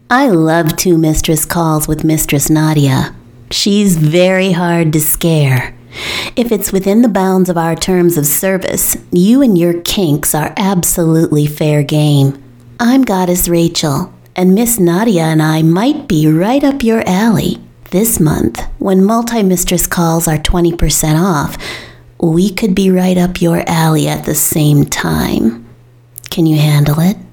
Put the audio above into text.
I love Two Mistress Calls with Mistress Nadia. She's very hard to scare. If it's within the bounds of our terms of service, you and your kinks are absolutely fair game. I'm Goddess Rachel, and Miss Nadia and I might be right up your alley. This month, when multi-mistress calls are 20% off, we could be right up your alley at the same time. Can you handle it?